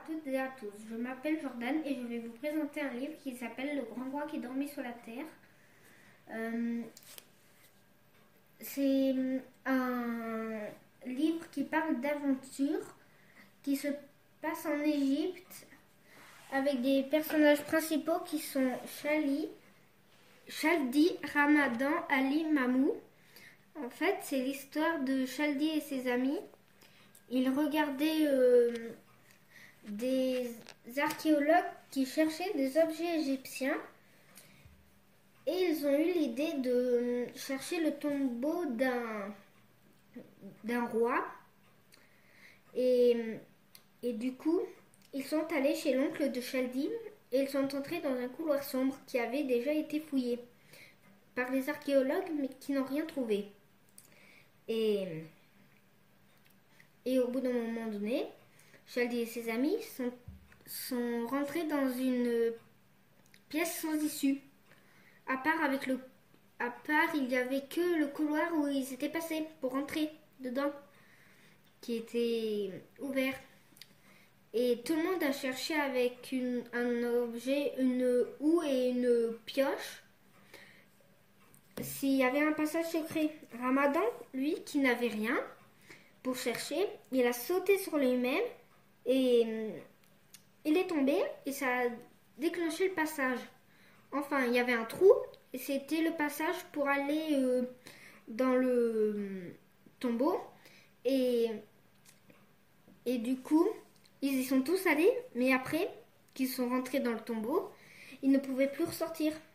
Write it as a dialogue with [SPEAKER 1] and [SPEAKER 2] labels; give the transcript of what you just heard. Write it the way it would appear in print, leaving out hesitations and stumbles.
[SPEAKER 1] toutes et à tous. Je m'appelle Jordan et je vais vous présenter un livre qui s'appelle Le Grand Roi qui dormait sur la terre. C'est un livre qui parle d'aventure, qui se passe en Égypte avec des personnages principaux qui sont Chaldi, Ramadan, Ali, Mamou. En fait, c'est l'histoire de Chaldi et ses amis. Ils regardaient des archéologues qui cherchaient des objets égyptiens et ils ont eu l'idée de chercher le tombeau d'un roi et du coup ils sont allés chez l'oncle de Chaldi et ils sont entrés dans un couloir sombre qui avait déjà été fouillé par les archéologues mais qui n'ont rien trouvé et au bout d'un moment donné, Chaldi et ses amis sont rentrés dans une pièce sans issue. À part, il n'y avait que le couloir où ils étaient passés pour rentrer dedans, qui était ouvert. Et tout le monde a cherché avec un objet, une houe et une pioche, s'il y avait un passage secret. Ramadan, lui, qui n'avait rien, pour chercher, il a sauté sur lui-même et il est tombé et ça a déclenché le passage. Enfin, il y avait un trou et c'était le passage pour aller dans le tombeau et du coup, ils y sont tous allés, mais après qu'ils sont rentrés dans le tombeau, ils ne pouvaient plus ressortir.